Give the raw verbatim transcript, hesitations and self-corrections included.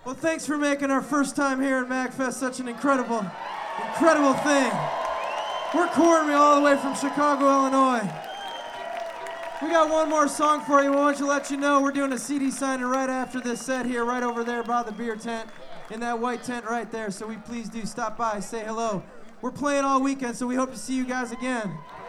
Well, thanks for making our first time here at MagFest such an incredible, incredible thing. We're Cornmeal all the way from Chicago, Illinois. We got one more song for you. We want to let you know we're doing a C D signing right after this set here, right over there by the beer tent, in that white tent right there. So we please do stop by, say hello. We're playing all weekend, so we hope to see you guys again.